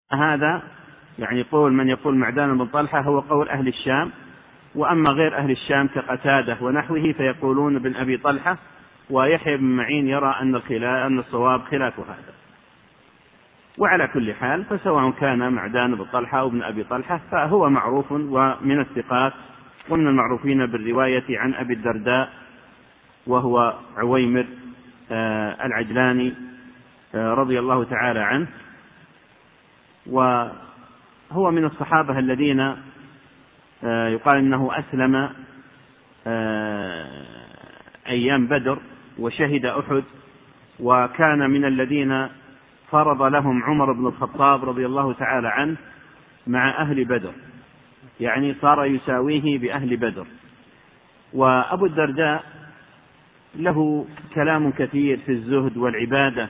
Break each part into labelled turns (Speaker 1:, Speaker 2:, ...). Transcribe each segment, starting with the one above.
Speaker 1: هذا يعني قول من يقول معدان بن طلحة هو قول أهل الشام، وأما غير أهل الشام كقتادة ونحوه فيقولون بن أبي طلحة، ويحيى بن معين يرى أن الصواب خلاف هذا. وعلى كل حال فسواء كان معدان بن طلحة أو ابن أبي طلحة فهو معروف ومن الثقات ومن المعروفين بالرواية عن أبي الدرداء وهو عويمر العجلاني رضي الله تعالى عنه، وهو من الصحابة الذين يقال إنه أسلم أيام بدر وشهد أحد، وكان من الذين فرض لهم عمر بن الخطاب رضي الله تعالى عنه مع أهل بدر، يعني صار يساويه بأهل بدر. وأبو الدرداء له كلام كثير في الزهد والعبادة،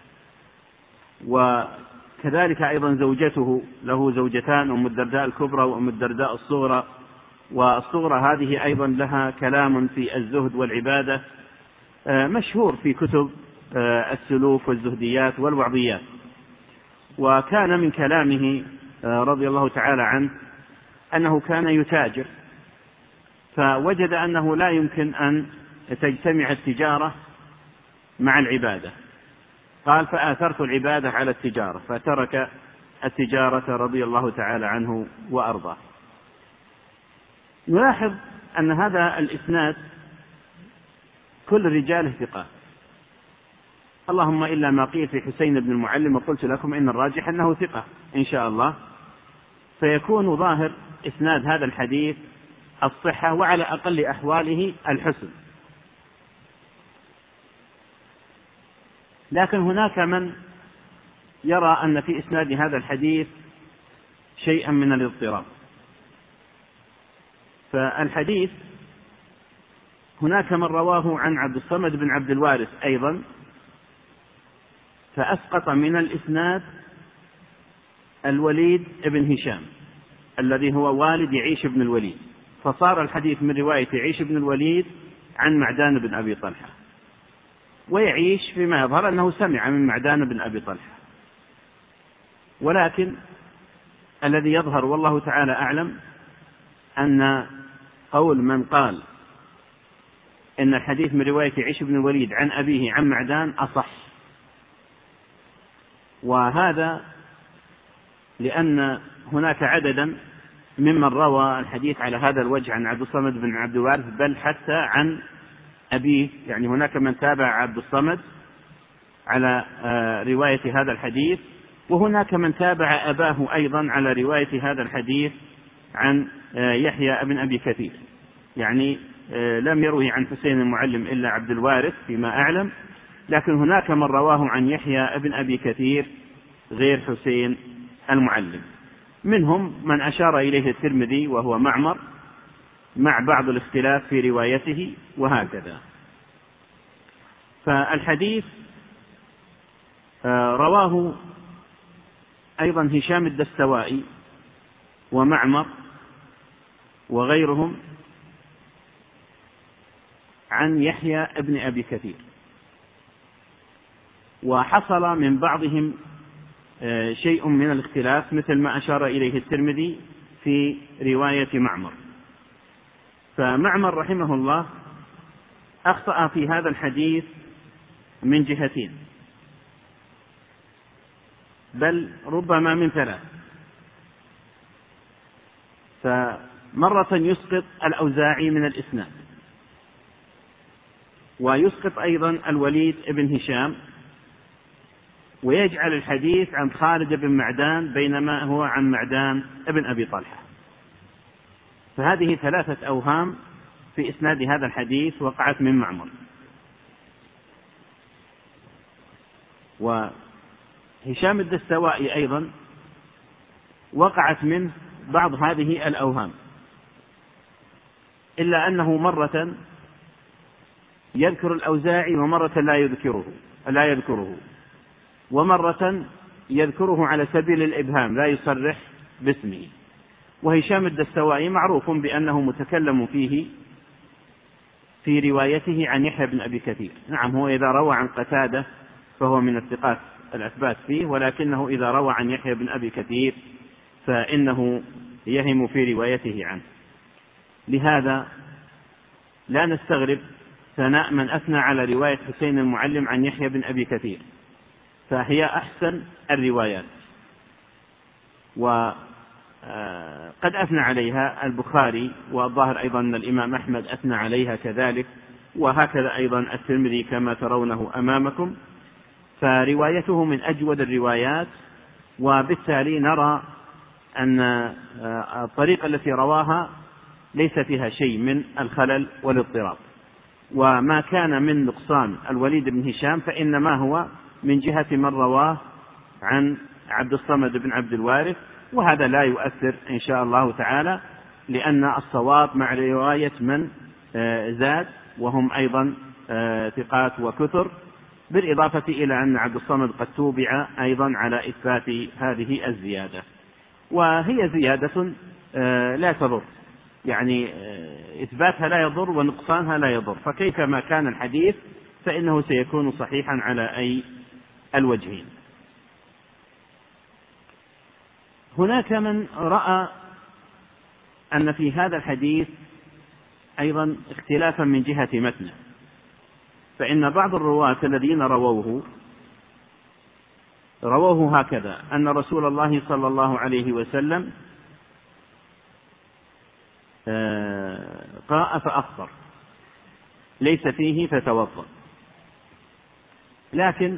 Speaker 1: وكذلك أيضا زوجته، له زوجتان، أم الدرداء الكبرى وأم الدرداء الصغرى، والصغرى هذه أيضا لها كلام في الزهد والعبادة مشهور في كتب السلوك والزهديات والوعظيات. وكان من كلامه رضي الله تعالى عنه أنه كان يتاجر، فوجد أنه لا يمكن أن تجتمع التجارة مع العبادة، قال فآثرت العبادة على التجارة، فترك التجارة رضي الله تعالى عنه وأرضاه. نلاحظ أن هذا الإسناد كل رجاله ثقات، اللهم إلا ما قيل في حسين بن المعلم، وقلت لكم إن الراجح أنه ثقة إن شاء الله، فيكون ظاهر إسناد هذا الحديث الصحة وعلى أقل أحواله الحسن. لكن هناك من يرى أن في إسناد هذا الحديث شيئا من الاضطراب. فالحديث هناك من رواه عن عبد الصمد بن عبد الوارث أيضا، فأسقط من الإسناد الوليد بن هشام الذي هو والد عيش بن الوليد، فصار الحديث من رواية عيش بن الوليد عن معدان بن أبي طلحة، ويعيش فيما يظهر أنه سمع من معدان بن أبي طلحة. ولكن الذي يظهر والله تعالى أعلم أن قول من قال إن الحديث من رواية عيش بن الوليد عن أبيه عن معدان أصح، وهذا لأن هناك عددا ممن روى الحديث على هذا الوجه عن عبد الصمد بن عبد الوارث، بل حتى عن أبيه، يعني هناك من تابع عبد الصمد على رواية هذا الحديث، وهناك من تابع أباه أيضا على رواية هذا الحديث عن يحيى بن أبي كثير، يعني لم يروه عن حسين المعلم إلا عبد الوارث فيما أعلم، لكن هناك من رواه عن يحيى بن أبي كثير غير حسين المعلم، منهم من أشار إليه الترمذي وهو معمر مع بعض الاختلاف في روايته وهكذا. فالحديث رواه أيضا هشام الدستوائي ومعمر وغيرهم عن يحيى بن أبي كثير، وحصل من بعضهم شيء من الاختلاف مثل ما أشار إليه الترمذي في رواية معمر. فمعمر رحمه الله أخطأ في هذا الحديث من جهتين، بل ربما من ثلاث. فمرة يسقط الأوزاعي من الإسناد، ويسقط أيضا الوليد بن هشام، ويجعل الحديث عن خالد بن معدان بينما هو عن معدان ابن أبي طلحة. فهذه ثلاثة أوهام في إسناد هذا الحديث وقعت من معمر. وهشام الدستوائي أيضا وقعت منه بعض هذه الأوهام، إلا أنه مرة يذكر الأوزاعي ومرة لا يذكره، ومرة يذكره على سبيل الإبهام لا يصرح باسمه. وهشام الدستوائي معروف بأنه متكلم فيه في روايته عن يحيى بن أبي كثير. نعم، هو إذا روى عن قتادة فهو من الثقات الأثبات فيه، ولكنه إذا روى عن يحيى بن أبي كثير فإنه يهم في روايته عنه. لهذا لا نستغرب ثناء من أثنى على رواية حسين المعلم عن يحيى بن أبي كثير، فهي أحسن الروايات، وقد أثنى عليها البخاري، والظاهر أيضا أن الإمام أحمد أثنى عليها كذلك، وهكذا أيضا الترمذي كما ترونه أمامكم، فروايته من أجود الروايات. وبالتالي نرى أن الطريقة التي رواها ليس فيها شيء من الخلل والاضطراب، وما كان من نقصان الوليد بن هشام فإنما هو من جهة من رواه عن عبد الصمد بن عبد الوارث، وهذا لا يؤثر إن شاء الله تعالى، لأن الصواب مع رواية من زاد وهم أيضا ثقات وكثر، بالإضافة إلى أن عبد الصمد قد توبع أيضا على إثبات هذه الزيادة، وهي زيادة لا تضر، يعني إثباتها لا يضر ونقصانها لا يضر، فكيف ما كان الحديث فإنه سيكون صحيحا على أي الوجهين. هناك من رأى أن في هذا الحديث أيضا اختلافا من جهة متنه، فإن بعض الرواة الذين رووه هكذا: أن رسول الله صلى الله عليه وسلم قاء فأفطر، ليس فيه فتوضأ. لكن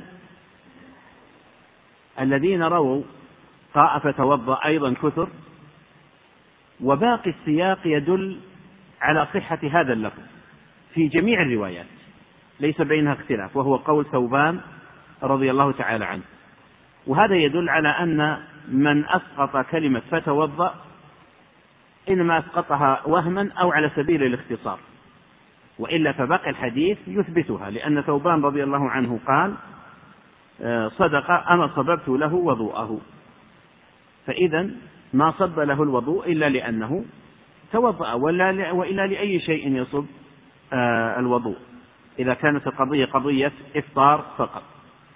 Speaker 1: الذين رووا قاء فتوضأ أيضا كثر، وباقي السياق يدل على صحة هذا اللفظ في جميع الروايات، ليس بينها اختلاف، وهو قول ثوبان رضي الله تعالى عنه. وهذا يدل على أن من أسقط كلمة فتوضأ إنما أسقطها وهما أو على سبيل الاختصار، وإلا فباقي الحديث يثبتها، لأن ثوبان رضي الله عنه قال: صدق، أنا صببت له وضوءه، فإذا ما صب له الوضوء إلا لأنه توضأ، وإلا لأي شيء يصب الوضوء إذا كانت القضية قضية إفطار فقط.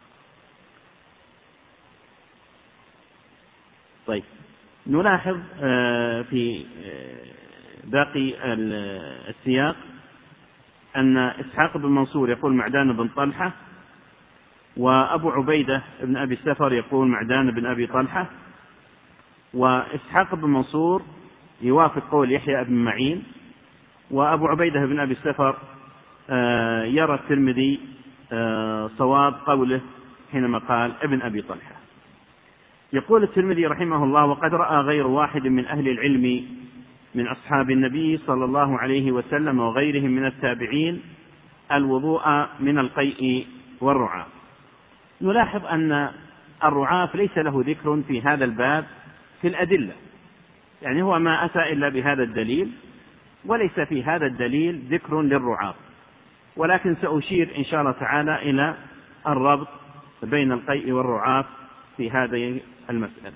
Speaker 1: طيب، نلاحظ في باقي السياق أن إسحاق بن منصور يقول معدان بن طلحة، وأبو عبيدة بن أبي السفر يقول معدان بن أبي طلحة، وإسحاق بن منصور يوافق قول يحيى بن معين، وأبو عبيدة بن أبي السفر يرى الترمذي صواب قوله حينما قال ابن أبي طلحة. يقول الترمذي رحمه الله: وقد رأى غير واحد من أهل العلم من أصحاب النبي صلى الله عليه وسلم وغيرهم من التابعين الوضوء من القيء والرعاف. نلاحظ أن الرعاف ليس له ذكر في هذا الباب في الأدلة، يعني هو ما أتى إلا بهذا الدليل، وليس في هذا الدليل ذكر للرعاف، ولكن سأشير إن شاء الله تعالى إلى الربط بين القيء والرعاف في هذه المسألة.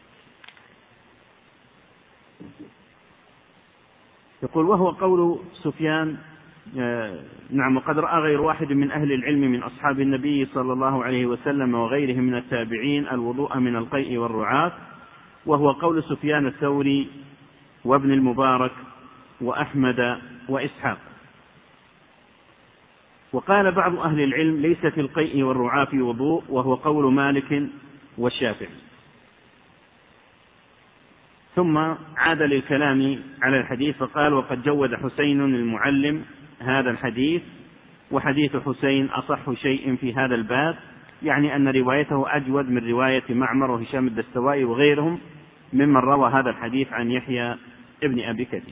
Speaker 1: يقول: وهو قول سفيان نعم، وقد رأى غير واحد من أهل العلم من أصحاب النبي صلى الله عليه وسلم وغيرهم من التابعين الوضوء من القيء والرعاف، وهو قول سفيان الثوري وابن المبارك وأحمد وإسحاق. وقال بعض أهل العلم: ليس في القيء والرعاف وضوء، وهو قول مالك والشافعي. ثم عاد للكلام على الحديث فقال: وقد جود حسين المعلم هذا الحديث، وحديث حسين أصح شيء في هذا الباب، يعني أن روايته أجود من رواية معمر وهشام الدستوائي وغيرهم ممن روى هذا الحديث عن يحيى ابن أبي كثير.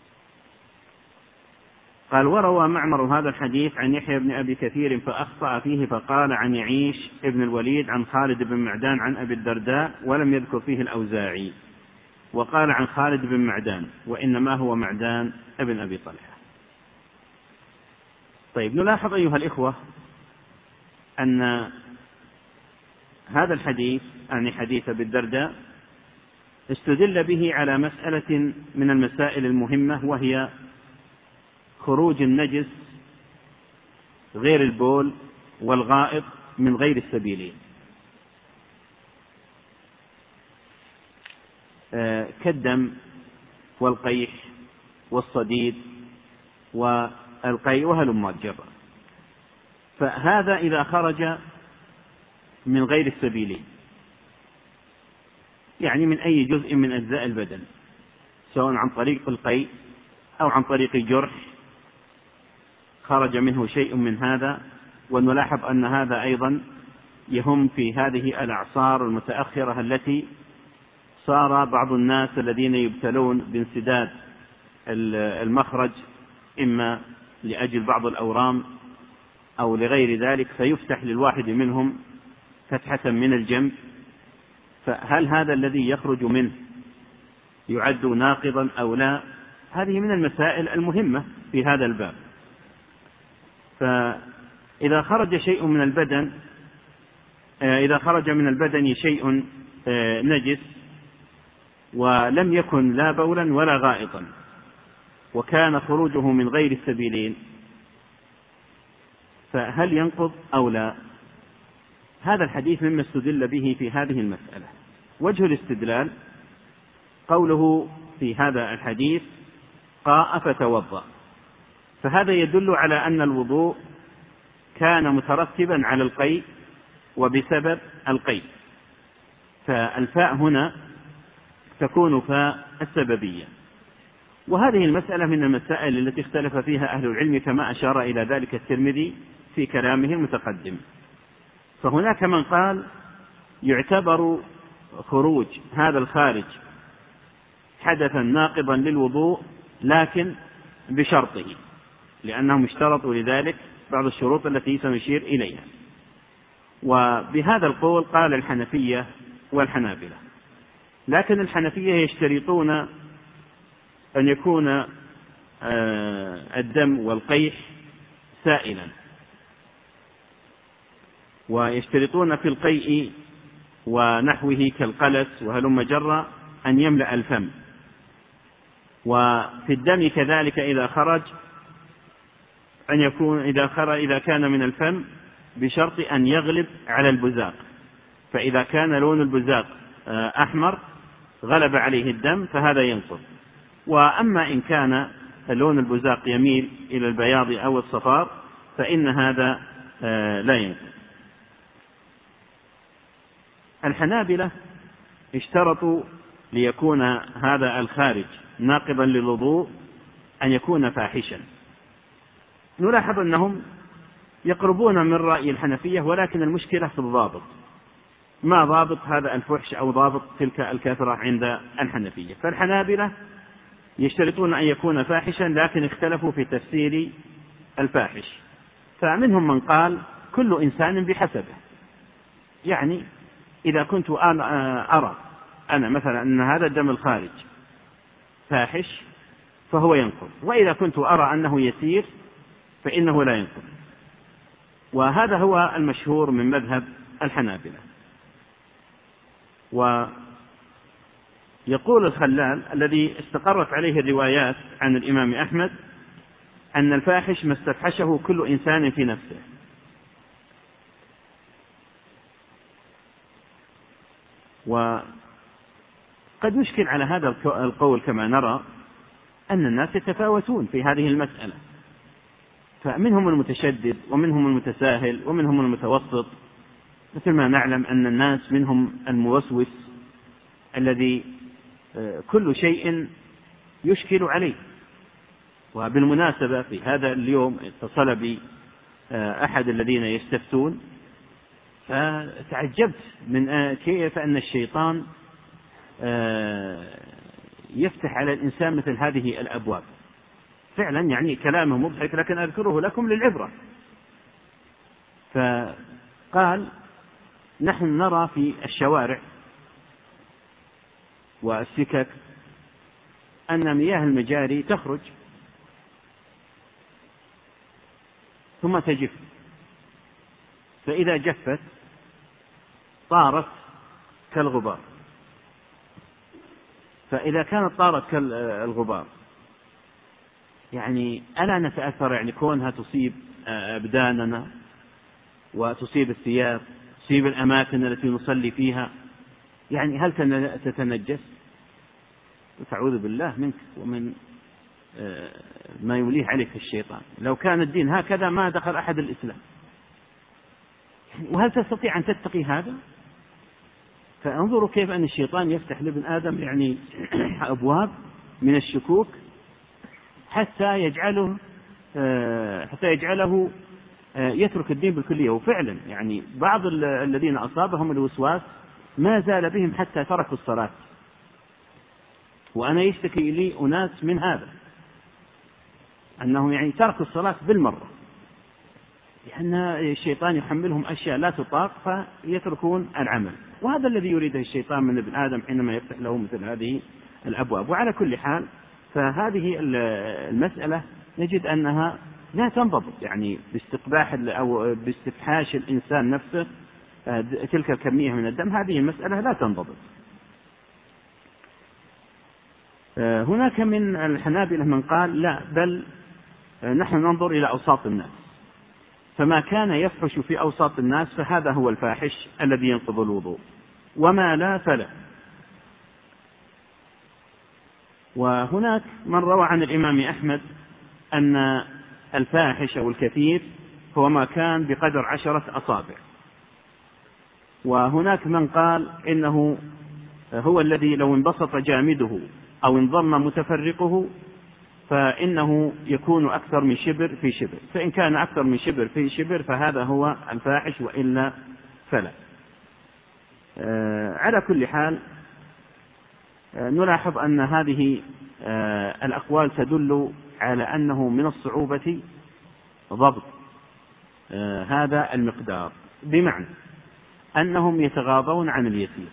Speaker 1: قال: وروى معمر هذا الحديث عن يحيى بن أبي كثير فأخطأ فيه، فقال عن يعيش ابن الوليد عن خالد بن معدان عن أبي الدرداء، ولم يذكر فيه الأوزاعي، وقال عن خالد بن معدان، وإنما هو معدان ابن أبي طلحة. طيب، نلاحظ أيها الإخوة أن هذا الحديث، يعني حديث أبي الدرداء، استدل به على مسألة من المسائل المهمة، وهي خروج النجس غير البول والغائط من غير السبيلين. كالدم والقيح والصديد والقيء وهلم جرا. فهذا إذا خرج من غير السبيلين، يعني من أي جزء من أجزاء البدن، سواء عن طريق القيء أو عن طريق الجرح خرج منه شيء من هذا. ونلاحظ أن هذا أيضا يهم في هذه الأعصار المتأخرة التي صار بعض الناس الذين يبتلون بانسداد المخرج إما لأجل بعض الأورام أو لغير ذلك، فيفتح للواحد منهم فتحة من الجنب، فهل هذا الذي يخرج منه يعد ناقضا أو لا؟ هذه من المسائل المهمة في هذا الباب. فإذا خرج شيء من البدن، إذا خرج من البدن شيء نجس ولم يكن لا بولا ولا غائطا وكان خروجه من غير السبيلين، فهل ينقض أو لا؟ هذا الحديث مما استدل به في هذه المسألة. وجه الاستدلال قوله في هذا الحديث قاء فتوضأ، فهذا يدل على أن الوضوء كان مترتبا على القيء وبسبب القيء، فالفاء هنا تكون فاء السببية. وهذه المسألة من المسائل التي اختلف فيها أهل العلم كما أشار إلى ذلك الترمذي في كلامه المتقدم. فهناك من قال يعتبر خروج هذا الخارج حدثا ناقضا للوضوء لكن بشرطه، لأنهم اشترطوا لذلك بعض الشروط التي سنشير إليها. وبهذا القول قال الحنفية والحنابلة، لكن الحنفية يشترطون أن يكون الدم والقيح سائلا، ويشترطون في القيء ونحوه كالقلس وهلم جرا أن يملأ الفم، وفي الدم كذلك إذا خرج أن يكون إذا كان من الفم بشرط أن يغلب على البزاق، فإذا كان لون البزاق أحمر غلب عليه الدم فهذا ينقض. وأما إن كان لون البزاق يميل إلى البياض أو الصفار فإن هذا لا ينقض. الحنابلة اشترطوا ليكون هذا الخارج ناقضا للوضوء أن يكون فاحشا. نلاحظ أنهم يقربون من رأي الحنفية، ولكن المشكلة في الضابط، ما ضابط هذا الفحش أو ضابط تلك الكثرة عند الحنفية. فالحنابلة يشترطون أن يكون فاحشا، لكن اختلفوا في تفسير الفاحش، فمنهم من قال كل إنسان بحسبه، يعني إذا كنت أرى أنا مثلا أن هذا الدم الخارج فاحش فهو ينقض، وإذا كنت أرى أنه يسير فإنه لا ينقض. وهذا هو المشهور من مذهب الحنابلة. ويقول الخلال الذي استقرت عليه الروايات عن الإمام أحمد أن الفاحش ما استفحشه كل إنسان في نفسه، وقد يشكل على هذا القول كما نرى أن الناس يتفاوتون في هذه المسألة، فمنهم المتشدد ومنهم المتساهل ومنهم المتوسط، مثل ما نعلم أن الناس منهم الموسوس الذي كل شيء يشكل عليه. وبالمناسبة في هذا اليوم اتصل بي أحد الذين يستفتون، فتعجبت من كيف أن الشيطان يفتح على الإنسان مثل هذه الأبواب. فعلا يعني كلامه مضحك، لكن أذكره لكم للعبرة. فقال نحن نرى في الشوارع والسكك أن مياه المجاري تخرج ثم تجف، فإذا جفت طارت كالغبار، فإذا كانت طارت كالغبار يعني ألا نتأثر يعني كونها تصيب أبداننا وتصيب الثياب، تصيب الأماكن التي نصلي فيها، يعني هل تتنجس؟ وتعوذ بالله منك ومن ما يوليه عليك الشيطان. لو كان الدين هكذا ما دخل أحد الإسلام. وهل تستطيع أن تتقي هذا؟ فانظروا كيف أن الشيطان يفتح لابن آدم يعني أبواب من الشكوك حتى يجعله يترك الدين بالكلية. وفعلا يعني بعض الذين أصابهم الوسواس ما زال بهم حتى تركوا الصلاة، وأنا يشتكي لي أناس من هذا، أنهم يعني تركوا الصلاة بالمرة، لأن الشيطان يحملهم أشياء لا تطاق فيتركون العمل. وهذا الذي يريده الشيطان من ابن آدم حينما يفتح له مثل هذه الأبواب. وعلى كل حال فهذه المسألة نجد أنها لا تنضبط، يعني باستقباح أو باستفحاش الإنسان نفسه تلك الكمية من الدم، هذه المسألة لا تنضبط. هناك من الحنابلة من قال لا، بل نحن ننظر إلى أوساط الناس، فما كان يفحش في أوساط الناس فهذا هو الفاحش الذي ينقض الوضوء، وما لا فلا. وهناك من روى عن الإمام أحمد أن الفاحش أو الكثير هو ما كان بقدر 10 أصابع، وهناك من قال إنه هو الذي لو انبسط جامده أو انضم متفرقه فإنه يكون أكثر من شبر في شبر، فإن كان أكثر من شبر في شبر فهذا هو الفاحش، وإلا فلا. على كل حال نلاحظ أن هذه الأقوال تدل على أنه من الصعوبة ضبط هذا المقدار، بمعنى أنهم يتغاضون عن اليسير،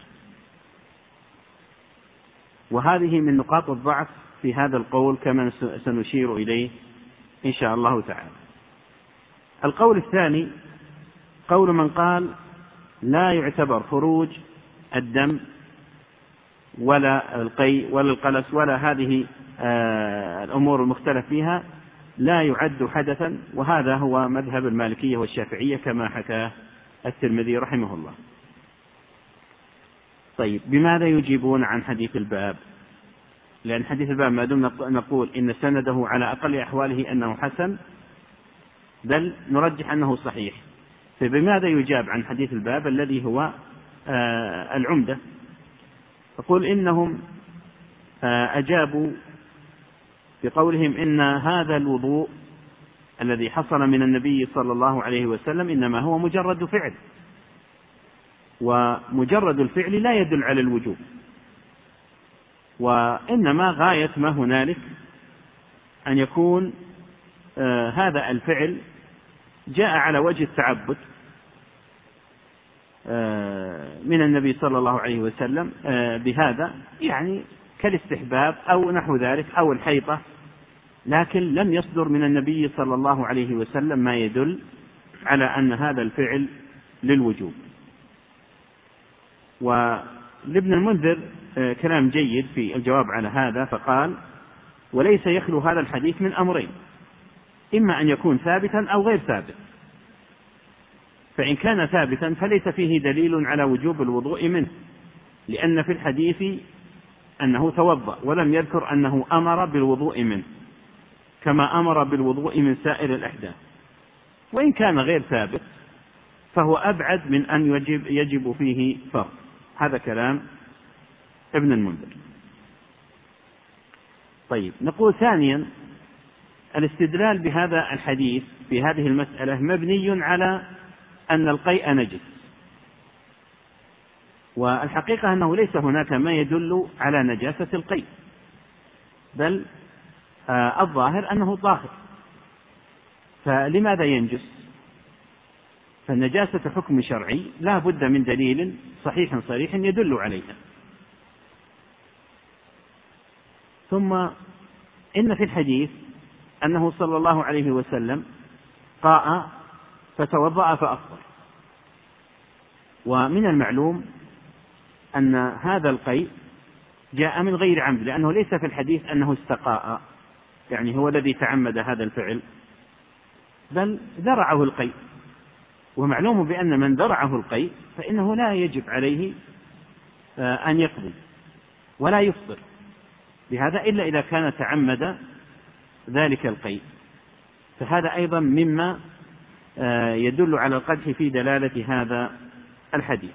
Speaker 1: وهذه من نقاط الضعف في هذا القول كما سنشير إليه إن شاء الله تعالى. القول الثاني قول من قال لا يعتبر خروج الدم ولا القيء ولا القلس ولا هذه الأمور المختلف فيها لا يعد حدثا، وهذا هو مذهب المالكية والشافعية كما حكى الترمذي رحمه الله. طيب، بماذا يجيبون عن حديث الباب؟ لأن حديث الباب ما دمنا نقول إن سنده على أقل أحواله أنه حسن، بل نرجح أنه صحيح، فبماذا يجاب عن حديث الباب الذي هو العمدة؟ فقل إنهم أجابوا بقولهم إن هذا الوضوء الذي حصل من النبي صلى الله عليه وسلم إنما هو مجرد فعل، ومجرد الفعل لا يدل على الوجوب، وإنما غاية ما هنالك أن يكون هذا الفعل جاء على وجه التعبد من النبي صلى الله عليه وسلم بهذا، يعني كالاستحباب أو نحو ذلك أو الحيطة، لكن لم يصدر من النبي صلى الله عليه وسلم ما يدل على أن هذا الفعل للوجوب. ولابن المنذر كلام جيد في الجواب على هذا، فقال وليس يخلو هذا الحديث من أمرين، إما أن يكون ثابتا أو غير ثابت، فإن كان ثابتا فليس فيه دليل على وجوب الوضوء منه، لأن في الحديث أنه توضأ ولم يذكر أنه أمر بالوضوء منه كما أمر بالوضوء من سائر الأحداث. وإن كان غير ثابت فهو أبعد من أن يجب فيه فرض. هذا كلام ابن المنذر. طيب، نقول ثانيا الاستدلال بهذا الحديث في هذه المسألة مبني على أن القيء نجس، والحقيقة أنه ليس هناك ما يدل على نجاسة القيء، بل الظاهر أنه طاهر، فلماذا ينجس؟ فالنجاسة حكم شرعي لا بد من دليل صحيح صريح يدل عليها. ثم إن في الحديث أنه صلى الله عليه وسلم قاء فتوضأ فأفطر، ومن المعلوم أن هذا القيء جاء من غير عمد، لأنه ليس في الحديث أنه استقاء يعني هو الذي تعمد هذا الفعل، بل ذرعه القيء، ومعلوم بأن من ذرعه القيء فإنه لا يجب عليه أن يقضي ولا يفطر، بهذا إلا إذا كان تعمد ذلك القيء، فهذا أيضا مما يدل على القدح في دلالة هذا الحديث.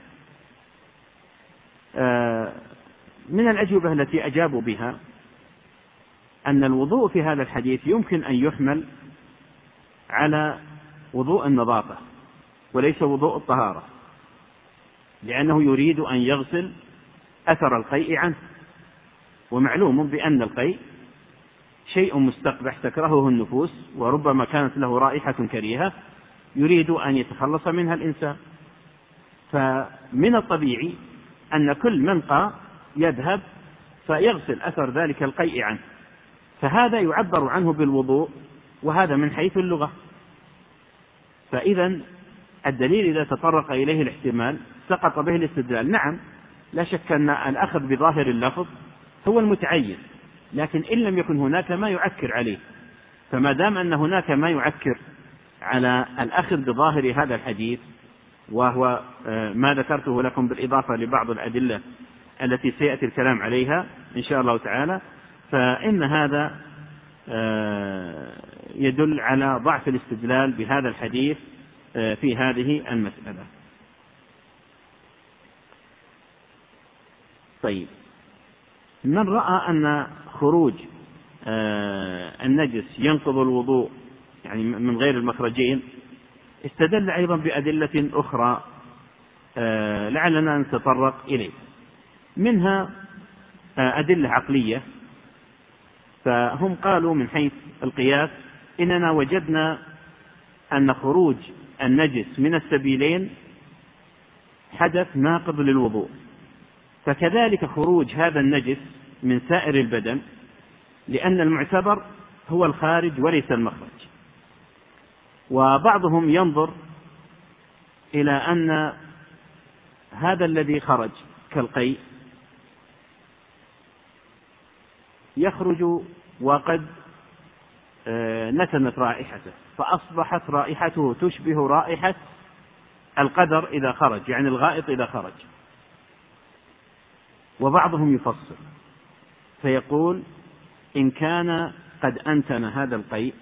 Speaker 1: من الأجوبة التي أجابوا بها أن الوضوء في هذا الحديث يمكن أن يحمل على وضوء النظافة وليس وضوء الطهارة، لأنه يريد أن يغسل أثر القيء عنه، ومعلوم بأن القيء شيء مستقبح تكرهه النفوس، وربما كانت له رائحة كريهة يريد أن يتخلص منها الإنسان، فمن الطبيعي أن كل من قاء يذهب فيغسل أثر ذلك القيء عنه، فهذا يعبر عنه بالوضوء، وهذا من حيث اللغة. فإذا الدليل إذا تطرق إليه الاحتمال سقط به الاستدلال. نعم، لا شك أن الأخذ بظاهر اللفظ هو المتعين، لكن إن لم يكن هناك ما يعكر عليه، فما دام أن هناك ما يعكر على الأخذ بظاهر هذا الحديث، وهو ما ذكرته لكم بالإضافة لبعض الأدلة التي سيأتي الكلام عليها إن شاء الله تعالى، فإن هذا يدل على ضعف الاستدلال بهذا الحديث في هذه المسألة. طيب، من رأى أن خروج النجس ينقض الوضوء يعني من غير المخرجين استدل أيضا بأدلة أخرى لعلنا نتطرق إليه، منها أدلة عقلية. فهم قالوا من حيث القياس إننا وجدنا أن خروج النجس من السبيلين حدث ناقض للوضوء، فكذلك خروج هذا النجس من سائر البدن، لأن المعتبر هو الخارج وليس المخرج. وبعضهم ينظر إلى أن هذا الذي خرج كالقيء يخرج وقد نتنت رائحته، فأصبحت رائحته تشبه رائحة القدر إذا خرج، يعني الغائط إذا خرج. وبعضهم يفصل فيقول إن كان قد أنتن هذا القيء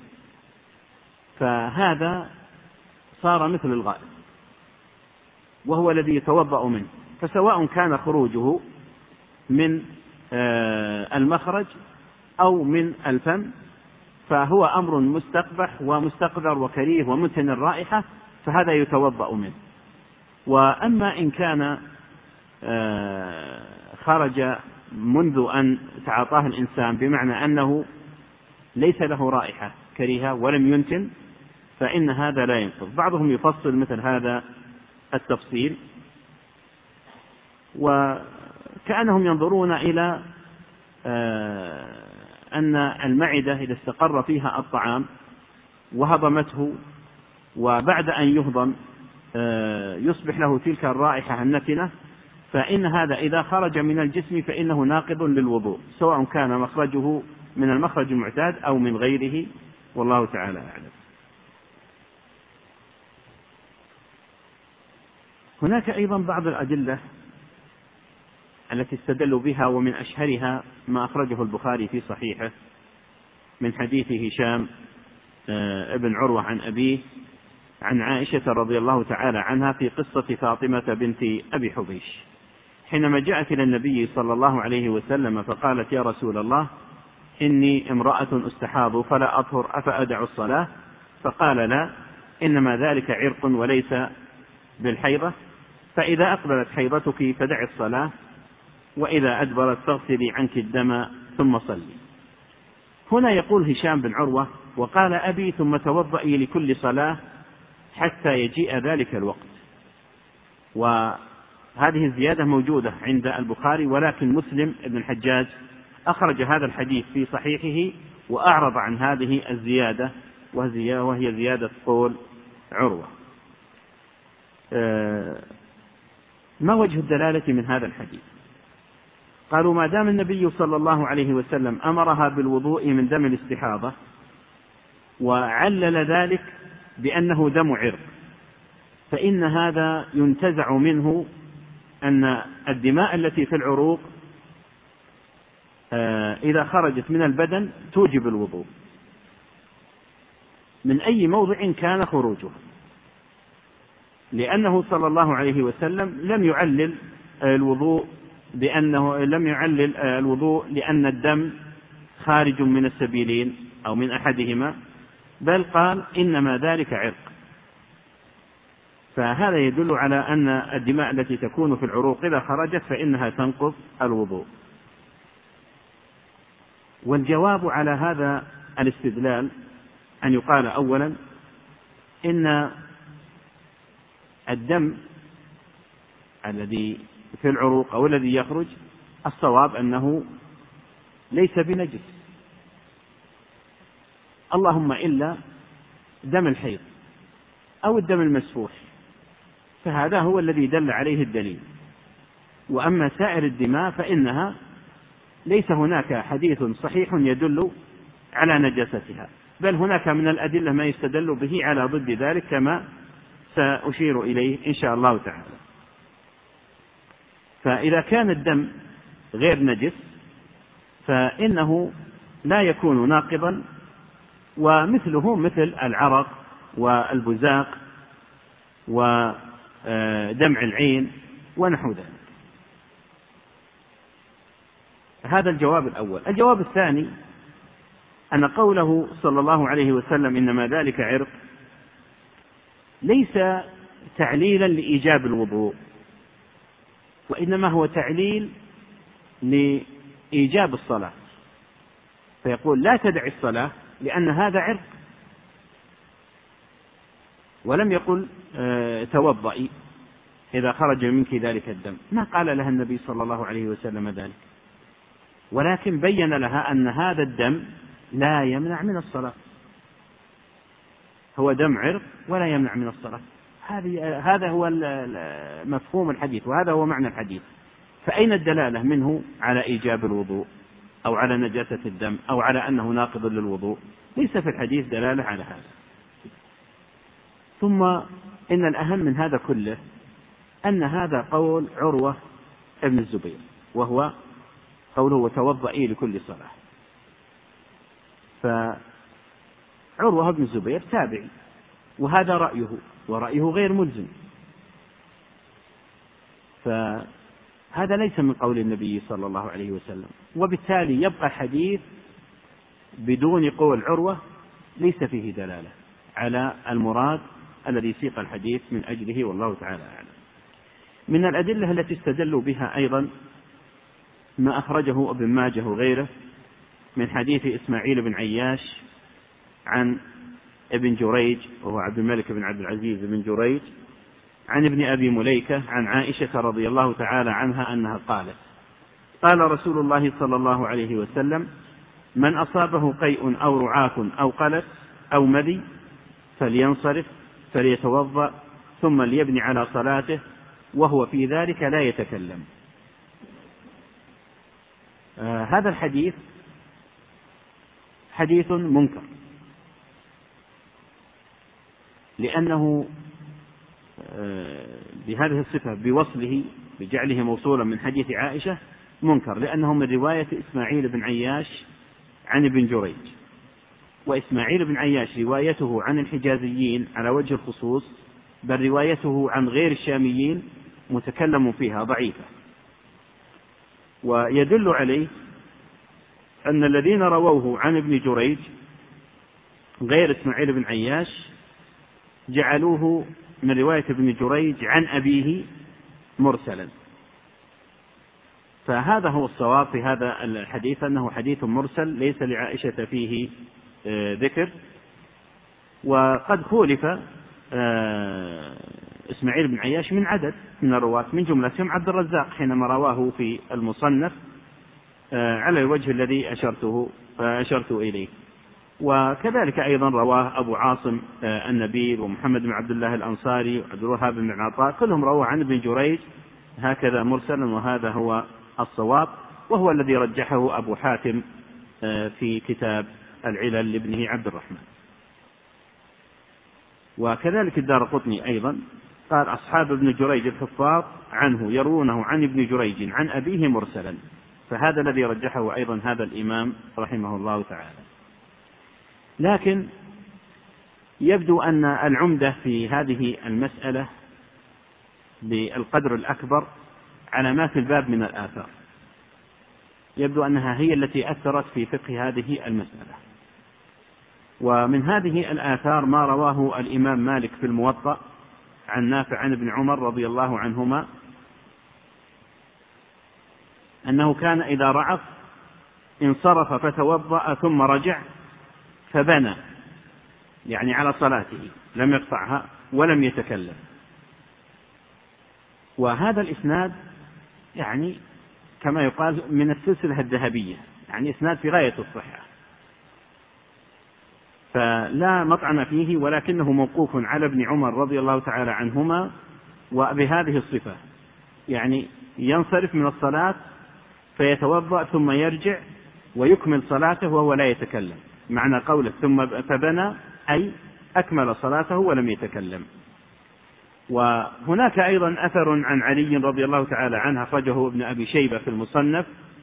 Speaker 1: فهذا صار مثل الغائط وهو الذي يتوضأ منه، فسواء كان خروجه من المخرج أو من الفم فهو أمر مستقبح ومستقذر وكريه ومنتن الرائحة، فهذا يتوضأ منه. وأما إن كان خرج منذ أن تعاطاه الإنسان بمعنى أنه ليس له رائحة كريهة ولم ينتن، فإن هذا لا ينقض. بعضهم يفصل مثل هذا التفصيل، وكأنهم ينظرون إلى أن المعدة إذا استقر فيها الطعام وهضمته، وبعد أن يهضم يصبح له تلك الرائحة النتنة، فإن هذا إذا خرج من الجسم فإنه ناقض للوضوء، سواء كان مخرجه من المخرج المعتاد أو من غيره، والله تعالى أعلم. هناك أيضا بعض الأدلة التي استدلوا بها، ومن أشهرها ما أخرجه البخاري في صحيحه من حديث هشام ابن عروة عن أبيه عن عائشة رضي الله تعالى عنها في قصة فاطمة بنت أبي حبيش، حينما جاءت إلى النبي صلى الله عليه وسلم فقالت يا رسول الله إني امرأة استحاض فلا أطهر أفأدع الصلاة؟ فقال لا، إنما ذلك عرق وليس بالحيضة، فإذا أقبلت حيضتك فدع الصلاة، وإذا أدبرت فاغسلي عنك الدم ثم صلي. هنا يقول هشام بن عروة وقال أبي ثم توضئي لكل صلاة حتى يجيء ذلك الوقت. وهذه الزيادة موجودة عند البخاري، ولكن مسلم بن الحجاج أخرج هذا الحديث في صحيحه وأعرض عن هذه الزيادة، وهي زيادة قول عروة. ما وجه الدلالة من هذا الحديث؟ قالوا ما دام النبي صلى الله عليه وسلم أمرها بالوضوء من دم الاستحاضة وعلل ذلك بأنه دم عرق، فإن هذا ينتزع منه أن الدماء التي في العروق إذا خرجت من البدن توجب الوضوء من أي موضع كان خروجها، لأنه صلى الله عليه وسلم لم يعلل الوضوء لأن الدم خارج من السبيلين أو من أحدهما، بل قال إنما ذلك عرق. فهذا يدل على أن الدماء التي تكون في العروق إذا خرجت فإنها تنقض الوضوء. والجواب على هذا الاستدلال أن يقال أولا إن الدم الذي في العروق أو الذي يخرج الصواب أنه ليس بنجس، اللهم إلا دم الحيض أو الدم المسفوح، فهذا هو الذي دل عليه الدليل. وأما سائر الدماء فإنها ليس هناك حديث صحيح يدل على نجاستها، بل هناك من الأدلة ما يستدل به على ضد ذلك كما سأشير إليه إن شاء الله تعالى. فإذا كان الدم غير نجس فإنه لا يكون ناقضا، ومثله مثل العرق والبزاق ودمع العين ونحو ذلك. هذا الجواب الأول. الجواب الثاني أن قوله صلى الله عليه وسلم إنما ذلك عرق ليس تعليلا لإيجاب الوضوء، وإنما هو تعليل لإيجاب الصلاة، فيقول لا تدع الصلاة لأن هذا عرق، ولم يقل توضئي إذا خرج منك ذلك الدم، ما قال لها النبي صلى الله عليه وسلم ذلك، ولكن بين لها أن هذا الدم لا يمنع من الصلاة، هو دم عرق ولا يمنع من الصلاة. هذا هو مفهوم الحديث، وهذا هو معنى الحديث. فأين الدلالة منه على إيجاب الوضوء أو على نجاسة الدم أو على أنه ناقض للوضوء؟ ليس في الحديث دلالة على هذا. ثم إن الأهم من هذا كله أن هذا قول عروة ابن الزبير، وهو قوله وتوضئي لكل صلاة. فعروة ابن الزبير تابعي، وهذا رأيه، ورأيه غير ملزم، فهذا ليس من قول النبي صلى الله عليه وسلم، وبالتالي يبقى الحديث بدون قول عروة ليس فيه دلالة على المراد الذي سيق الحديث من أجله، والله تعالى أعلم. من الأدلة التي استدلوا بها أيضا ما أخرجه ابن ماجه وغيره من حديث إسماعيل بن عياش عن ابن جريج، وهو عبد الملك بن عبد العزيز بن جريج، عن ابن أبي مليكة عن عائشة رضي الله تعالى عنها أنها قالت: قال رسول الله صلى الله عليه وسلم: من أصابه قيء أو رعاف أو قلس أو مذي فلينصرف فليتوضأ ثم ليبني على صلاته وهو في ذلك لا يتكلم. هذا الحديث حديث منكر، لأنه بهذه الصفة بوصله بجعله موصولا من حديث عائشة منكر، لأنه من رواية إسماعيل بن عياش عن ابن جريج، وإسماعيل بن عياش روايته عن الحجازيين على وجه الخصوص، بل روايته عن غير الشاميين متكلم فيها ضعيفة. ويدل عليه أن الذين رووه عن ابن جريج غير إسماعيل بن عياش جعلوه من رواية ابن جريج عن أبيه مرسلا، فهذا هو الصواب في هذا الحديث، أنه حديث مرسل ليس لعائشة فيه ذكر. وقد خولف إسماعيل بن عياش من عدد من الرواة، من جملتهم عبد الرزاق حينما رواه في المصنف على الوجه الذي أشرت إليه، وكذلك أيضا رواه أبو عاصم النبيل ومحمد بن عبد الله الأنصاري وعبد الوهاب بن عطاء، كلهم رواه عن ابن جريج هكذا مرسلا، وهذا هو الصواب، وهو الذي رجحه أبو حاتم في كتاب العلل لابنه عبد الرحمن. وكذلك الدارقطني أيضا قال: أصحاب ابن جريج الحفاظ عنه يروونه عن ابن جريج عن أبيه مرسلا، فهذا الذي رجحه أيضا هذا الإمام رحمه الله تعالى. لكن يبدو أن العمدة في هذه المسألة بالقدر الأكبر على ما في الباب من الآثار، يبدو أنها هي التي أثرت في فقه هذه المسألة. ومن هذه الآثار ما رواه الإمام مالك في الموطأ عن نافع عن ابن عمر رضي الله عنهما أنه كان إذا رعف انصرف فتوضأ ثم رجع فبنى، يعني على صلاته لم يقطعها ولم يتكلم. وهذا الإسناد يعني كما يقال من السلسلة الذهبية، يعني إسناد في غاية الصحة، فلا مطعن فيه، ولكنه موقوف على ابن عمر رضي الله تعالى عنهما وبهذه الصفة، يعني ينصرف من الصلاة فيتوضأ ثم يرجع ويكمل صلاته وهو لا يتكلم، معنى قوله ثم فبنى أي أكمل صلاته ولم يتكلم. وهناك أيضا أثر عن علي رضي الله تعالى عنه أخرجه ابن أبي شيبة في المصنف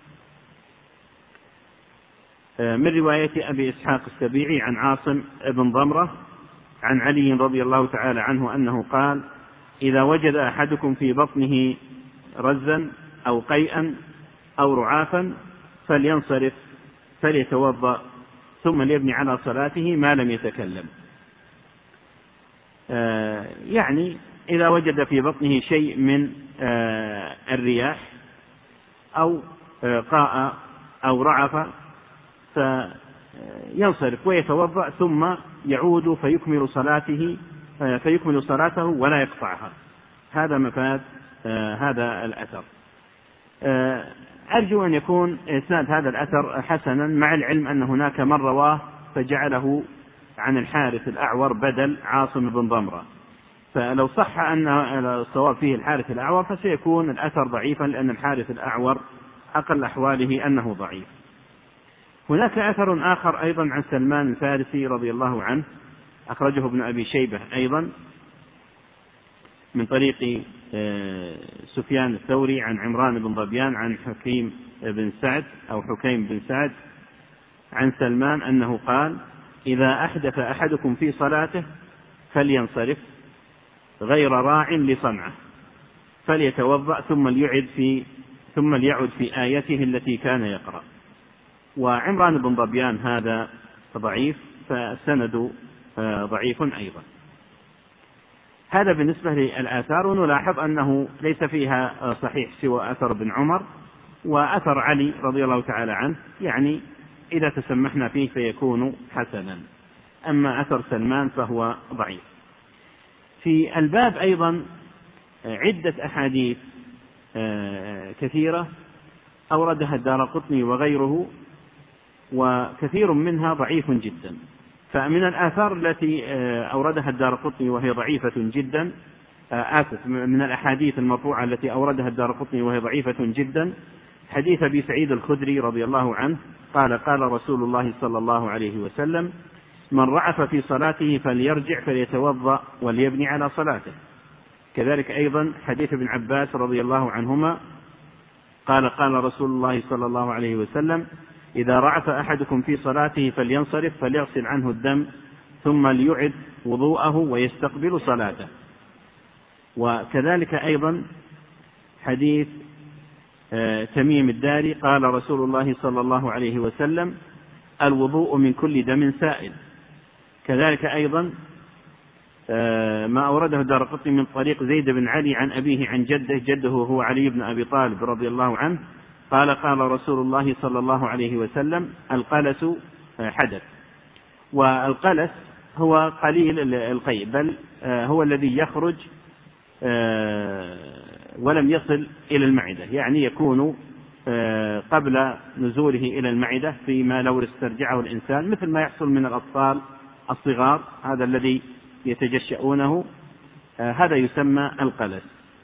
Speaker 1: من رواية أبي إسحاق السبيعي عن عاصم بن ضمرة عن علي رضي الله تعالى عنه أنه قال: إذا وجد أحدكم في بطنه رزا أو قيئا أو رعافا فلينصرف فليتوضأ ثم ليبني على صلاته ما لم يتكلم. يعني إذا وجد في بطنه شيء من الرياح أو قاء أو رعف فينصرف ويتوضأ ثم يعود فيكمل صلاته ولا يقطعها. هذا مفاد هذا الأثر. أرجو أن يكون إسناد هذا الأثر حسنا، مع العلم أن هناك من رواه فجعله عن الحارث الأعور بدل عاصم بن ضمرة، فلو صح أن الصواب فيه الحارث الأعور فسيكون الأثر ضعيفا، لأن الحارث الأعور أقل أحواله أنه ضعيف. هناك أثر آخر أيضا عن سلمان الفارسي رضي الله عنه أخرجه ابن أبي شيبة أيضا من طريق سفيان الثوري عن عمران بن ضبيان عن حكيم بن سعد عن سلمان أنه قال: إذا أحدث أحدكم في صلاته فلينصرف غير راع لصنعه فليتوضأ ثم ليعد في آيته التي كان يقرأ. وعمران بن ضبيان هذا ضعيف، فالسند ضعيف أيضا. هذا بالنسبة للآثار، ونلاحظ أنه ليس فيها صحيح سوى أثر ابن عمر وأثر علي رضي الله تعالى عنه، يعني إذا تسمحنا فيه فيكون حسنا، أما أثر سلمان فهو ضعيف. في الباب أيضا عدة أحاديث كثيرة أوردها الدارقطني وغيره، وكثير منها ضعيف جدا. فمن الآثار التي أوردها الدارقطني وهي ضعيفة جدا، من الأحاديث المرفوعة التي أوردها الدارقطني وهي ضعيفة جدا حديث أبي سعيد الخدري رضي الله عنه قال: قال رسول الله صلى الله عليه وسلم: من رعف في صلاته فليرجع فليتوضأ وليبني على صلاته. كذلك أيضا حديث ابن عباس رضي الله عنهما قال: قال رسول الله صلى الله عليه وسلم: إذا رعف أحدكم في صلاته فلينصرف فليغسل عنه الدم ثم ليعد وضوءه ويستقبل صلاته. وكذلك أيضا حديث تميم الداري قال رسول الله صلى الله عليه وسلم: الوضوء من كل دم سائل. كذلك أيضا ما أورده الدارقطني من طريق زيد بن علي عن أبيه عن جده هو علي بن أبي طالب رضي الله عنه قال: قال رسول الله صلى الله عليه وسلم: القلس حدث. والقلس هو قليل القيء، بل هو الذي يخرج ولم يصل إلى المعدة، يعني يكون قبل نزوله إلى المعدة فيما لو استرجعه الإنسان، مثل ما يحصل من الأطفال الصغار، هذا الذي يتجشؤونه، هذا يسمى القلس.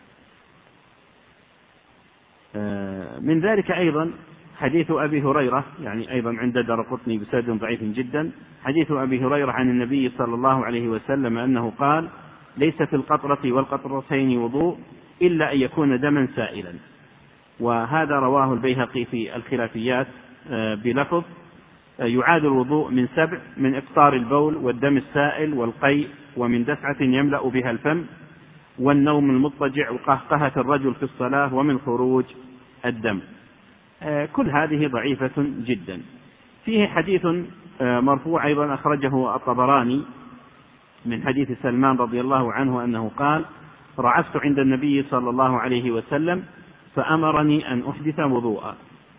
Speaker 1: من ذلك أيضا حديث أبي هريرة، يعني أيضا عند الدارقطني بسند ضعيف جدا، حديث أبي هريرة عن النبي صلى الله عليه وسلم أنه قال: ليس في القطرة والقطرتين وضوء إلا أن يكون دما سائلا. وهذا رواه البيهقي في الخلافيات بلفظ يعاد الوضوء من 7: من إقطار البول والدم السائل والقيء، ومن دفعة يملأ بها الفم، والنوم المضطجع، وقهقهة الرجل في الصلاة، ومن خروج الدم. كل هذه ضعيفة جدا. فيه حديث مرفوع أيضا أخرجه الطبراني من حديث سلمان رضي الله عنه أنه قال: رعفت عند النبي صلى الله عليه وسلم فأمرني أن أحدث وضوءا.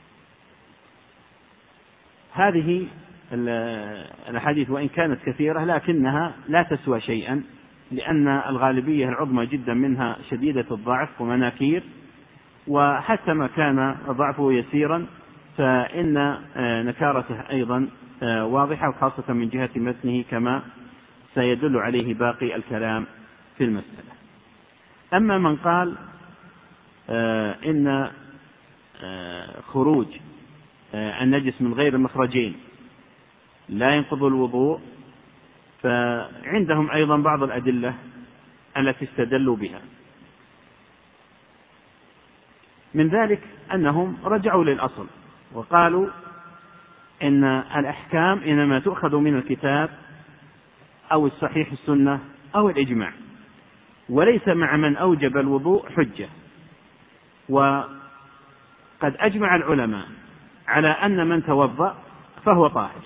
Speaker 1: هذه الأحاديث وإن كانت كثيرة لكنها لا تسوى شيئا، لأن الغالبية العظمى جدا منها شديدة الضعف ومناكير، وحتى ما كان ضعفه يسيرا فإن نكارته أيضا واضحة، وخاصة من جهة متنه كما سيدل عليه باقي الكلام في المسألة. أما من قال إن خروج النجس من غير مخرجين لا ينقض الوضوء، فعندهم أيضا بعض الأدلة التي استدلوا بها. من ذلك أنهم رجعوا للأصل وقالوا إن الأحكام إنما تؤخذ من الكتاب أو الصحيح السنة أو الإجماع، وليس مع من أوجب الوضوء حجة. وقد أجمع العلماء على أن من توضأ فهو طاهر،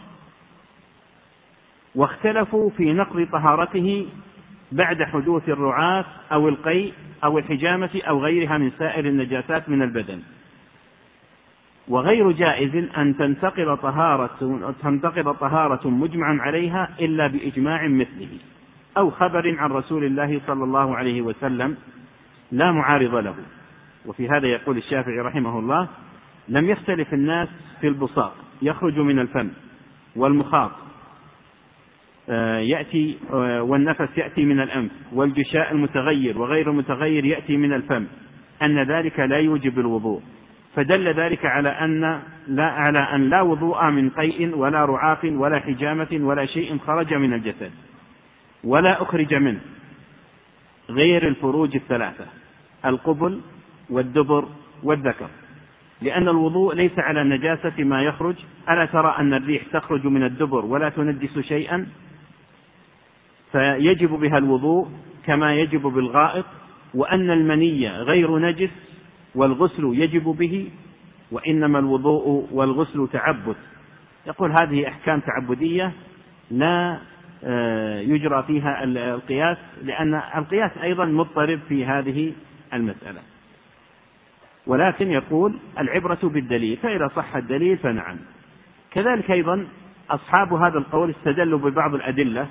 Speaker 1: واختلفوا في نقض طهارته بعد حدوث الرعاة أو القيء أو الحجامة أو غيرها من سائر النجاسات من البدن. وغير جائز أن تنتقض طهارة مجمع عليها إلا بإجماع مثله أو خبر عن رسول الله صلى الله عليه وسلم لا معارض له. وفي هذا يقول الشافعي رحمه الله: لم يختلف الناس في البصاق يخرج من الفم، والمخاط يأتي، والنفس يأتي من الأنف، والجشاء المتغير وغير المتغير يأتي من الفم، أن ذلك لا يوجب الوضوء. فدل ذلك على أن لا وضوء من قيء ولا رعاف ولا حجامة ولا شيء خرج من الجسد ولا أخرج منه غير الفروج الثلاثة: القبل والدبر والذكر، لأن الوضوء ليس على نجاسة ما يخرج. ألا ترى أن الريح تخرج من الدبر ولا تنجس شيئا، فيجب بها الوضوء كما يجب بالغائط، وأن المني غير نجس والغسل يجب به، وإنما الوضوء والغسل تعبد. يقول هذه أحكام تعبدية لا يجرى فيها القياس، لأن القياس أيضا مضطرب في هذه المسألة. ولكن يقول العبرة بالدليل، فإذا صح الدليل فنعم. كذلك أيضا أصحاب هذا القول استدلوا ببعض الأدلة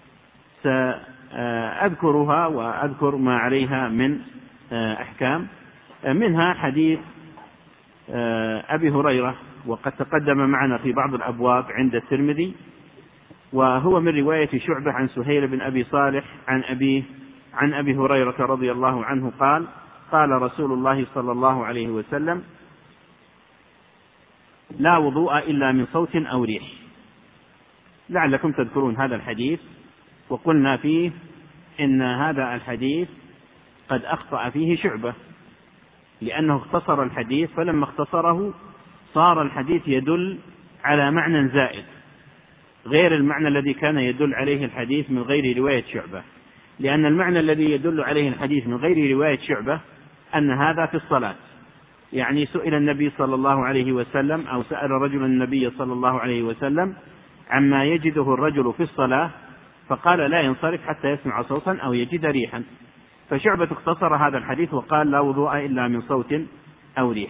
Speaker 1: سأذكرها وأذكر ما عليها من أحكام، منها حديث أبي هريرة، وقد تقدم معنا في بعض الأبواب عند الترمذي، وهو من رواية شعبة عن سهيل بن أبي صالح عن أبيه عن أبي هريرة رضي الله عنه قال: قال رسول الله صلى الله عليه وسلم: لا وضوء إلا من صوت أو ريح. لعلكم تذكرون هذا الحديث، وقلنا فيه إن هذا الحديث قد أخطأ فيه شعبة، لأنه اختصر الحديث، فلما اختصره صار الحديث يدل على معنى زائد غير المعنى الذي كان يدل عليه الحديث من غير رواية شعبة. لأن المعنى الذي يدل عليه الحديث من غير رواية شعبة أن هذا في الصلاة، يعني سئل النبي صلى الله عليه وسلم أو سأل رجل النبي صلى الله عليه وسلم عما يجده الرجل في الصلاة، فقال: لا ينصرف حتى يسمع صوتا أو يجد ريحا. فشعبة اختصر هذا الحديث وقال: لا وضوء إلا من صوت أو ريح.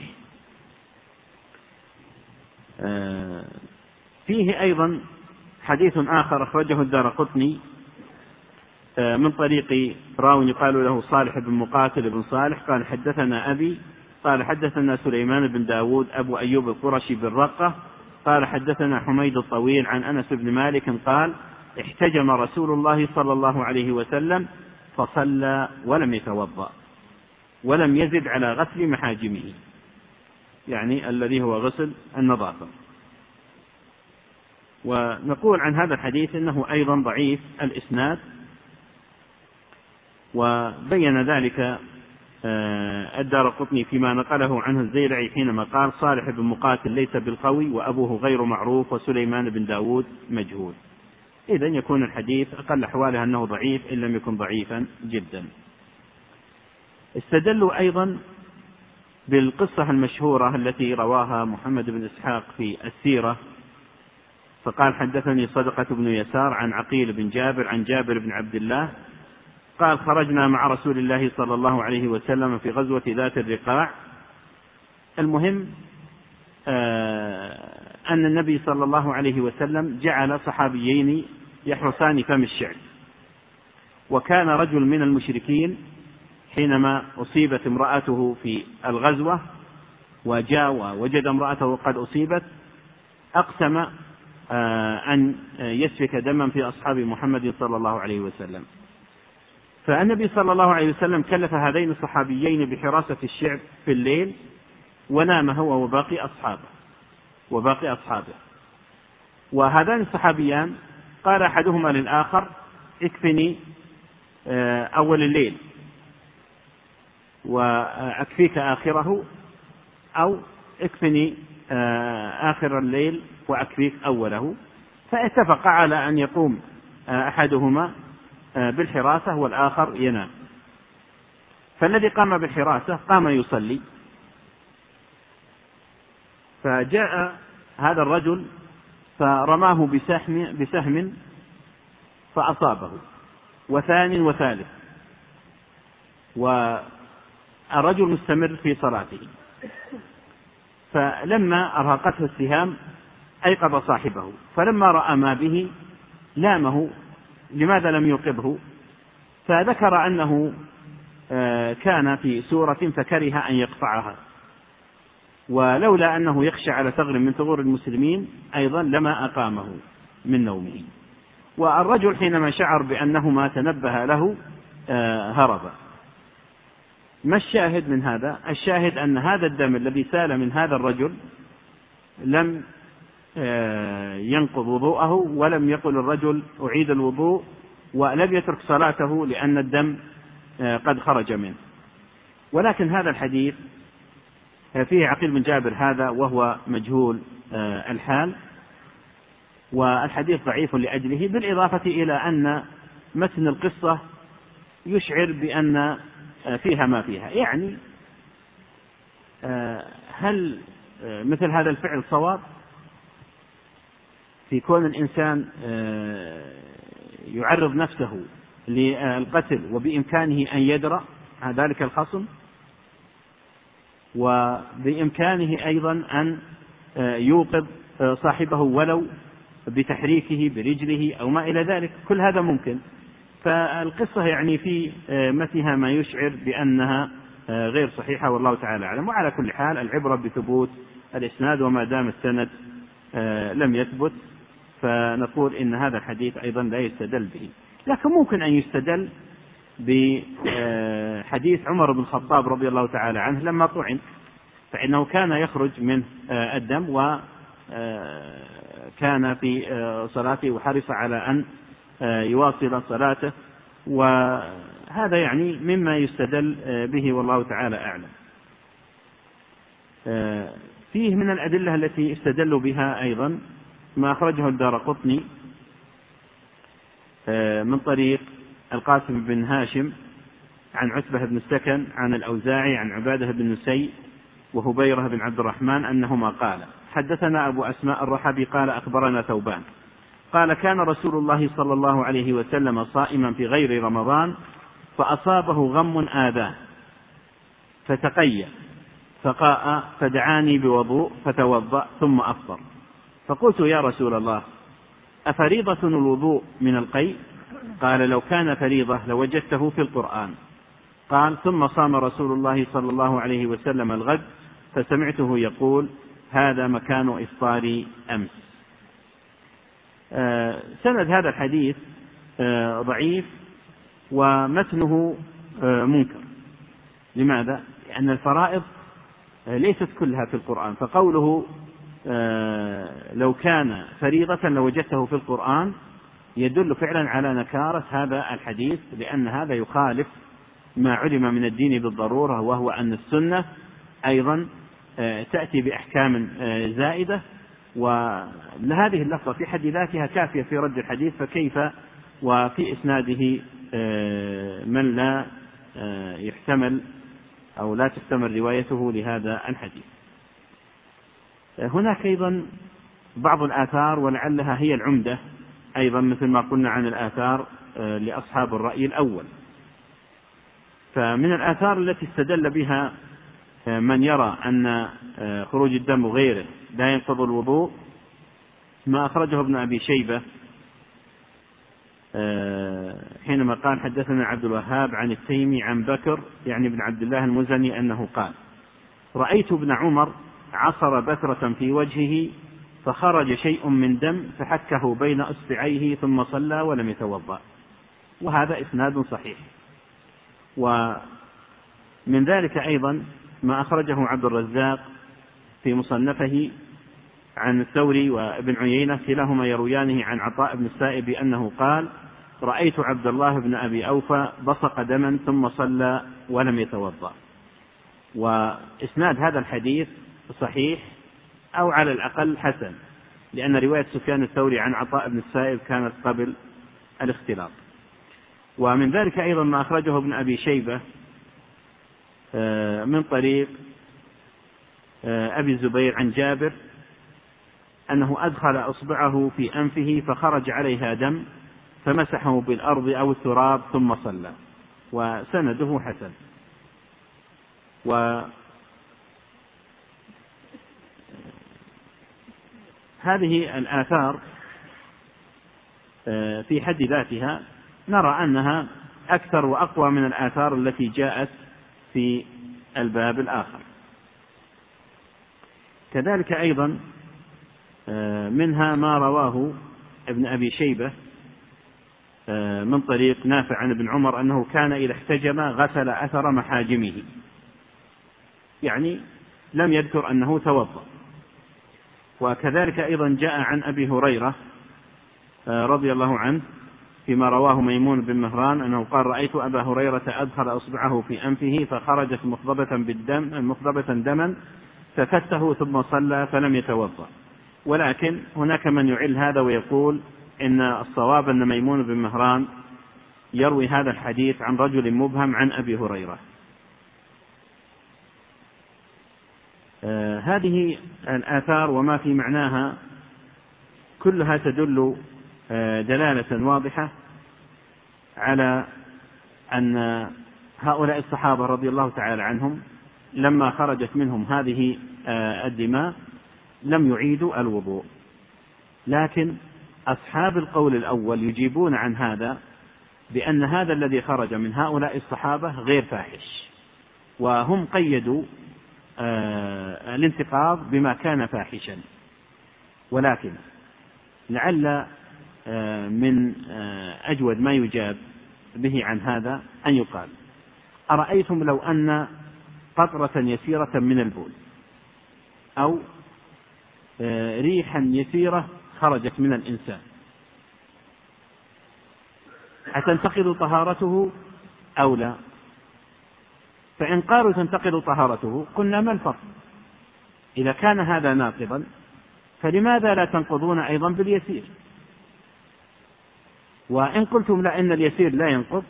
Speaker 1: فيه أيضا حديث آخر أخرجه الدارقطني من طريق راو يقال له صالح بن مقاتل بن صالح قال: حدثنا أبي قال: حدثنا سليمان بن داود أبو أيوب القرشي بالرقة قال: حدثنا حميد الطويل عن أنس بن مالك قال: احتجم رسول الله صلى الله عليه وسلم فصلى ولم يتوضأ ولم يزد على غسل محاجمه، يعني الذي هو غسل النظافة. ونقول عن هذا الحديث إنه أيضا ضعيف الإسناد، وبين ذلك الدارقطني فيما نقله عنه الزيلعي حينما قال صالح بن مقاتل ليس بالقوي وأبوه غير معروف وسليمان بن داود مجهول. إذن يكون الحديث أقل أحواله أنه ضعيف إن لم يكن ضعيفا جدا. استدلوا أيضا بالقصة المشهورة التي رواها محمد بن إسحاق في السيرة، فقال حدثني صدقة بن يسار عن عقيل بن جابر عن جابر بن عبد الله قال خرجنا مع رسول الله صلى الله عليه وسلم في غزوة ذات الرقاع. المهم أن النبي صلى الله عليه وسلم جعل صحابيين يحرسان فم الشعب، وكان رجل من المشركين حينما أصيبت امرأته في الغزوة وجاء ووجد امرأته قد أصيبت أقسم أن يسفك دما في أصحاب محمد صلى الله عليه وسلم، فالنبي صلى الله عليه وسلم كلف هذين الصحابيين بحراسة الشعب في الليل، ونام هو وباقي أصحابه. وهذان الصحابيان قال أحدهما للآخر اكفني أول الليل وأكفيك آخره، أو اكفني آخر الليل وأكفيك أوله. فاتفق على أن يقوم أحدهما بالحراسة والآخر ينام. فالذي قام بالحراسة قام يصلي، فجاء هذا الرجل فرماه بسهم فأصابه، وثاني وثالث، والرجل مستمر في صلاته. فلما أرهقته السهام أيقظ صاحبه، فلما رأى ما به لامه لماذا لم يوقظه، فذكر أنه كان في سورة فكره أن يقطعها، ولولا أنه يخشى على ثغر من ثغور المسلمين أيضا لما أقامه من نومه. والرجل حينما شعر بأنهما تنبه له هرب. ما الشاهد من هذا؟ الشاهد أن هذا الدم الذي سال من هذا الرجل لم ينقض وضوءه، ولم يقل الرجل أعيد الوضوء، ولم يترك صلاته لأن الدم قد خرج منه. ولكن هذا الحديث فيه عقيل بن جابر هذا وهو مجهول الحال، والحديث ضعيف لأجله، بالإضافة إلى أن متن القصة يشعر بأن فيها ما فيها. يعني هل مثل هذا الفعل صواب في كون الإنسان يعرض نفسه للقتل وبإمكانه أن يدرأ ذلك الخصم، وبإمكانه أيضا أن يوقظ صاحبه ولو بتحريكه برجله أو ما إلى ذلك؟ كل هذا ممكن. فالقصة يعني في متنها ما يشعر بأنها غير صحيحة، والله تعالى أعلم. وعلى كل حال العبرة بثبوت الإسناد، وما دام السند لم يثبت فنقول إن هذا الحديث أيضا لا يستدل به. لكن ممكن أن يستدل بحديث عمر بن الخطاب رضي الله تعالى عنه لما طعن، فإنه كان يخرج من الدم وكان في صلاته وحرص على أن يواصل صلاته، وهذا يعني مما يستدل به والله تعالى أعلم. فيه من الأدلة التي استدلوا بها أيضا ما أخرجه الدارقطني من طريق القاسم بن هاشم عن عتبة بن السكن عن الأوزاعي عن عبادة بن نسي وهبيرة بن عبد الرحمن أنهما قال حدثنا أبو أسماء الرحبي قال أخبرنا ثوبان قال كان رسول الله صلى الله عليه وسلم صائما في غير رمضان فأصابه غم آذاه فتقيأ فقاء فدعاني بوضوء فتوضأ ثم أفطر، فقلت يا رسول الله أفريضة الوضوء من القيء؟ قال لو كان فريضة لوجدته في القرآن. قال ثم صام رسول الله صلى الله عليه وسلم الغد فسمعته يقول هذا مكان إفطاري أمس. سند هذا الحديث ضعيف ومتنه منكر. لماذا؟ لأن الفرائض ليست كلها في القرآن، فقوله لو كان فريضة لوجدته في القرآن يدل فعلا على نكارة هذا الحديث، لأن هذا يخالف ما علم من الدين بالضرورة، وهو أن السنة أيضا تأتي بأحكام زائدة، ولهذه اللفظة في حد ذاتها كافية في رد الحديث، فكيف وفي إسناده من لا يحتمل أو لا تحتمل روايته لهذا الحديث. هناك أيضا بعض الآثار ولعلها هي العمدة أيضا مثل ما قلنا عن الآثار لأصحاب الرأي الأول. فمن الآثار التي استدل بها من يرى أن خروج الدم غيره لا ينقض الوضوء ما أخرجه ابن أبي شيبة حينما قال حدثنا عبد الوهاب عن التيمي عن بكر يعني بن عبد الله المزني أنه قال رأيت ابن عمر عصر بكرة في وجهه فخرج شيء من دم فحكه بين أصبعيه ثم صلى ولم يتوضأ. وهذا إسناد صحيح. ومن ذلك أيضا ما أخرجه عبد الرزاق في مصنفه عن الثوري وابن عيينة كلاهما يرويانه عن عطاء بن السائب أنه قال رأيت عبد الله بن أبي أوفى بصق دما ثم صلى ولم يتوضأ. وإسناد هذا الحديث صحيح أو على الأقل حسن، لأن رواية سفيان الثوري عن عطاء بن السائب كانت قبل الاختلاط. ومن ذلك أيضا ما أخرجه ابن أبي شيبة من طريق أبي الزبير عن جابر أنه أدخل أصبعه في أنفه فخرج عليها دم فمسحه بالأرض أو التراب ثم صلى، وسنده حسن. وهذه الآثار في حد ذاتها نرى أنها أكثر وأقوى من الآثار التي جاءت في الباب الآخر. كذلك أيضا منها ما رواه ابن أبي شيبة من طريق نافع عن ابن عمر أنه كان إذا احتجم غسل أثر محاجمه، يعني لم يذكر أنه توضأ. وكذلك أيضا جاء عن أبي هريرة رضي الله عنه فيما رواه ميمون بن مهران أنه قال رأيت أبا هريرة أدخل أصبعه في أنفه فخرجت مخضبة دما ففته ثم صلى فلم يتوضأ. ولكن هناك من يعل هذا ويقول إن الصواب أن ميمون بن مهران يروي هذا الحديث عن رجل مبهم عن أبي هريرة. هذه الآثار وما في معناها كلها تدل دلالة واضحة على أن هؤلاء الصحابة رضي الله تعالى عنهم لما خرجت منهم هذه الدماء لم يعيدوا الوضوء. لكن أصحاب القول الأول يجيبون عن هذا بأن هذا الذي خرج من هؤلاء الصحابة غير فاحش، وهم قيدوا الانتقاض بما كان فاحشا. ولكن لعل من أجود ما يجاب به عن هذا أن يقال أرأيتم لو أن قطرة يسيرة من البول أو ريحا يسيرة خرجت من الإنسان أتنتقض طهارته أو لا؟ فإن قالوا تنتقض طهارته قلنا ما الفرق؟ إذا كان هذا ناقضا فلماذا لا تنقضون أيضا باليسير؟ وإن قلتم لا إن اليسير لا ينقض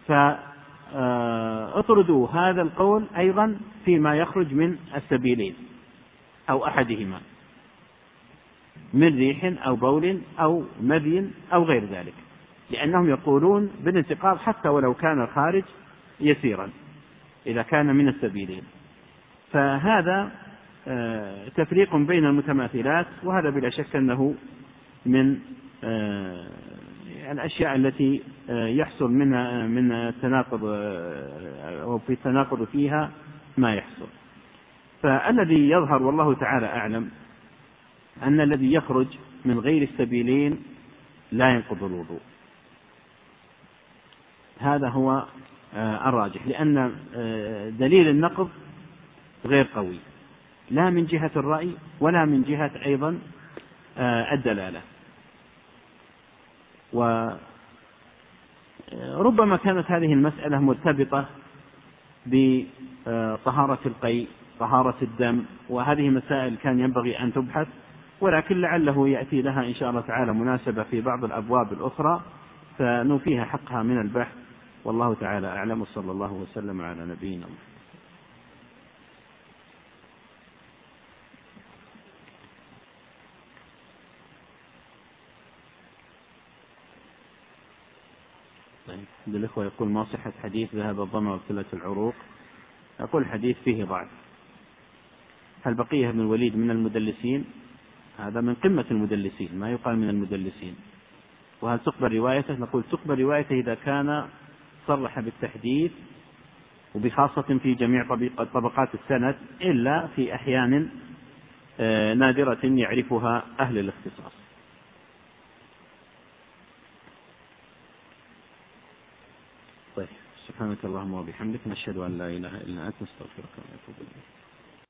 Speaker 1: فاطردوا هذا القول أيضا فيما يخرج من السبيلين أو أحدهما من ريح أو بول أو مذي أو غير ذلك، لأنهم يقولون بالانتقاض حتى ولو كان الخارج يسيرا إذا كان من السبيلين. فهذا تفريق بين المتماثلات، وهذا بلا شك أنه من الأشياء التي يحصل منها من التناقض أو في التناقض فيها ما يحصل. فالذي يظهر والله تعالى أعلم أن الذي يخرج من غير السبيلين لا ينقض الوضوء، هذا هو الراجح، لأن دليل النقض غير قوي لا من جهة الرأي ولا من جهة أيضا الدلالة. وربما كانت هذه المسألة مرتبطة بطهارة القيء، طهارة الدم، وهذه مسائل كان ينبغي أن تبحث، ولكن لعله يأتي لها إن شاء الله تعالى مناسبة في بعض الأبواب الأخرى فنوفيها حقها من البحث. والله تعالى أعلم، صلى الله وسلم على نبينا محمد. طيب، الإخوة يقول ما صحة حديث ذهب الظمأ وابتلت العروق؟ أقول حديث فيه ضعف. هل بقية بن الوليد من المدلسين؟ هذا من قمة المدلسين، ما يقال من المدلسين. وهل تقبل روايته؟ نقول تقبل روايته إذا كان صرح بالتحديث، وبخاصة في جميع طبقات السند، إلا في أحيان نادرة يعرفها أهل الاختصاص. طيب، سبحانك اللهم وبحمدك، نشهد أن لا إله إلا أنت، نستغفرك ونتوب إليك.